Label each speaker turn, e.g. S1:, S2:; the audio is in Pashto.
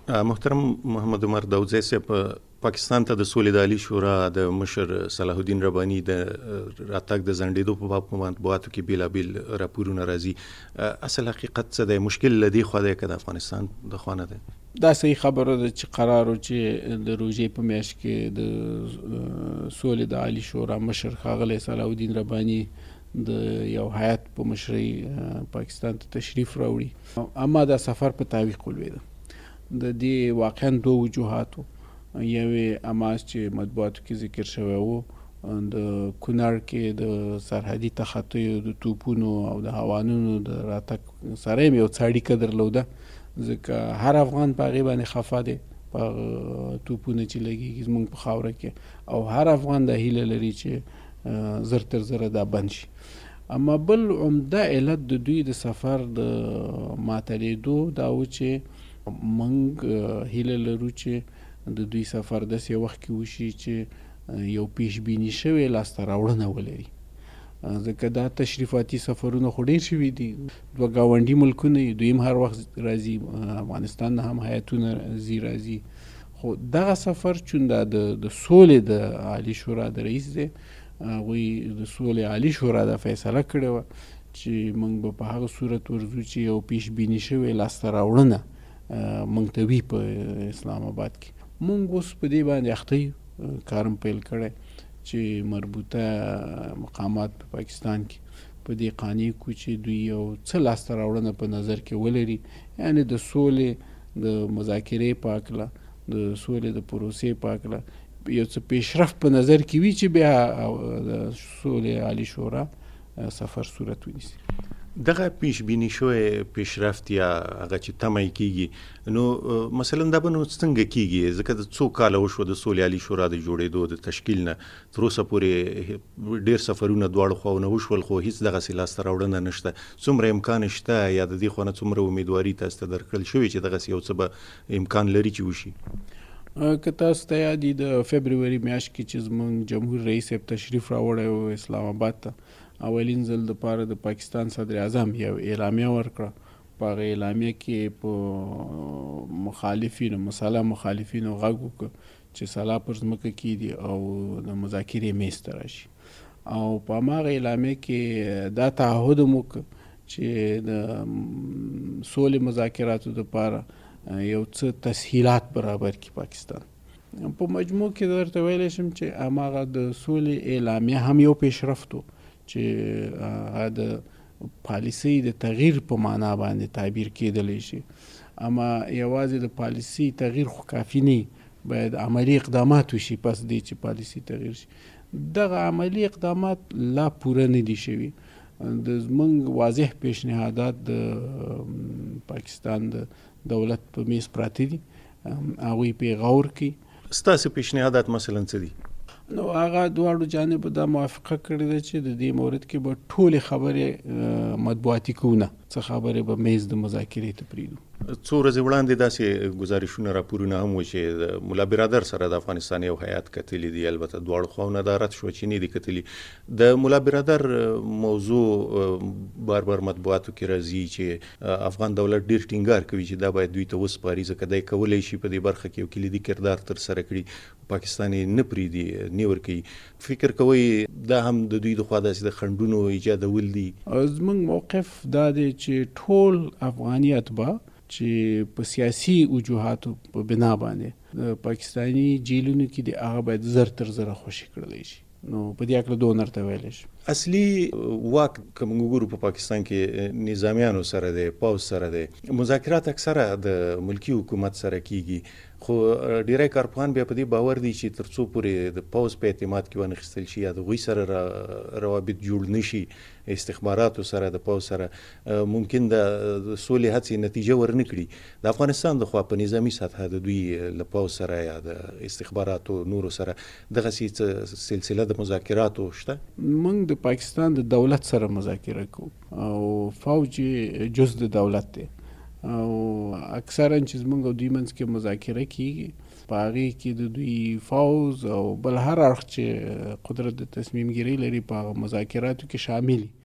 S1: محترم محمد عمر داودزی صاحب، پاکستان ته د سولې د عالی شورا د مشر صلاح الدین رباني د راتګ د ځنډېدو په باب په مطبوعاتو کې بیلابیل راپورونه راځي. اصل حقیقت څه دی؟ مشکل له دې خوا دی که د افغانستان د خوا نه دی؟
S2: دا صحیح خبره ده چې قرار و چې د روژې په میاشت کې د سولې د عالی شورا مشر ښاغلی صلاح الدین رباني د یو هیات په مشرۍ پاکستان ته تشریف راوړي، اما دا سفر په تعویق ولوېده. د دې واقعا دوه وجوهات و. یوې اماس چې مطبوعاتو کې ذکر شوی و، د کونړ کې د سرحدي تخطیو د توپونو او د هوانونو د راتګ سره یې یو څه اړیکه درلوده، ځکه هر افغان په هغې باندې خفه دی، په توپونه چې لګېږي زموږ په خاوره کې، او هر افغان دا هیله لري چې زر تر زره دا بند شي. اما بل عمده علت د دوی د سفر د معطلېدو دا و چې موږ هیله لرو چې د دوی سفر داسې وخت کې وشي چې یو پیشبیني شوې لاسته راوړنه ولري، ځکه دا تشریفاتي سفرونه خو ډېر شوي دي. دوه ګاونډي ملکونه یې، دوی هم هر وخت راځي، افغانستان نه هم هیاتونه راځي، خو دغه سفر چون دا د سولې د عالی شورا د رئیس دی، هغوی د سولې عالی شورا دا فیصله کړې وه چې موږ به په هغه صورت ورځو چې یو پیشبیني شوې لاسته راوړنه موږ ته وي په اسلام آباد کې. موږ اوس په دې باندې اخته یو، کارم پیل کړی چې مربوطه مقامات په پاکستان کې په دې قانع کړو چې دوی یو څه لاسته راوړنه په نظر کې ولري، یعنی د سولې د مذاکرې په هکله، د سولې د پروسې په هکله یو څه پیشرفت په نظر کې وي چې بیا د سولې عالی شورا سفر صورت ونیسي.
S1: دغه پیش بینی شوی پیشرفت یا هغه چې تمه کیږي، نو مثلا دا به نو څنګه کیږي؟ ځکه د څو کاله وشو د سولې عالی شورا د جوړېدو د تشکیل نه تر اوسه پورې ډېر سفرونه دواړو خواونه وشول، خو هیڅ دغسې لاسته راوړنه نشته. څومره امکان شته یا د دې خوا نه څومره امیدواري تاسو ته درکړل شوې چې دغسې یو څه به امکان لري چې وشي؟
S2: که تاسو ته یاد وي د فبروري میاشت کې چې زموږ جمهور رئیس صاحب تشریف راوړی و اسلام آباد ته، اولین ځل دپاره د پاکستان صدر اعظم یو اعلامیه ورکړه. په هغه اعلامیه کې په مخالفینو غږ وکړه چې سلا پر ځمکه کیږدي او د مذاکرې میز ته راشي، او په هماغه اعلامیه کې دا تعهد هم وکړه چې د سولې مذاکراتو دپاره یو څه تسهیلات برابر کړي پاکستان. په مجموع کې درته ویلی شم چې هماغه د سولې اعلامیه هم یو پیشرفت و چې د پالیسۍ د تغییر په معنا باندې تعبیر کېدلی شي. اما یوازې د پالیسۍ تغییر خو کافي نه، باید عملی اقدامات وشي پس دی چې پالیسۍ تغییر شي. دغه عملی اقدامات لا پوره نه دي شوي. د زموږ واضح پیشنهادات د پاکستان د دولت په میز پراته دي، هغوی پې غور کوي.
S1: ستاسې پیشنهادات مثلا څه دي؟
S2: نو هغه دواړو جانب دا موافقه کړې ده چې د دې مورد کې به ټولې خبرې مطبوعاتي کوو نه، څه خبرې به میز د مذاکرې ته پرېږدو.
S1: څو ورځې وړاندې داسې گزارشونه راپورونه هم و چې د ملا برادر سره د افغانستان یو هیات کتلی دی، البته دواړو خواونه دا رد شو چې نه دي کتلی. د ملا برادر موضوع بار بار مطبوعاتو کې راځي چې افغان دولت ډیر ټینګار کوي چې دا باید دوی ته وسپاري، ځکه دی کولی شي په دې برخه کې یو کلیدي کردار ترسره کړي، پاکستان یې نه پرېږدي، نه ورکوي. فکر کوئ دا هم د دوی د خوا داسې د خنډونو ایجادول دي؟
S2: زموږ موقف دا دی چې ټول افغاني اتباع چې په سیاسي وجوهاتو په بنا باندې د پاکستاني جیلونو کې د هغه باید زر تر زره خوشي کړلی شي. نو په دې هکله دوه نرته ویلی شي.
S1: اصلي واک که موږ وګورو په پاکستان کې نظامیانو سره دی، پوځ سره دی. مذاکرات اکثره د ملکي حکومت سره کیږي، خو ډیری کارپوهان بیا په دې باور دي چې تر څو پورې د پوځ په اعتماد کې وانخیستل شي یا د هغوی سره روابط جوړ نه شي، استخباراتو سره د پوځ سره ممکن د سولې هڅې نتیجه ورنه کړي. د افغانستان د خوا په نظامي سطحه د دوی له پوځ سره یا د استخباراتو نورو سره دغسې سلسله د مذاکراتو شته؟
S2: موږ د پاکستان د دولت سره مذاکره کوو او فوج جز د دولت دی، او اکثرا چې زموږ او دوی منځ کې مذاکره کیږي په هغې کې د دوی فوز او بل هر اړخ چې قدرت د تصمیم ګیرۍ لري په هغه مذاکراتو کې شامل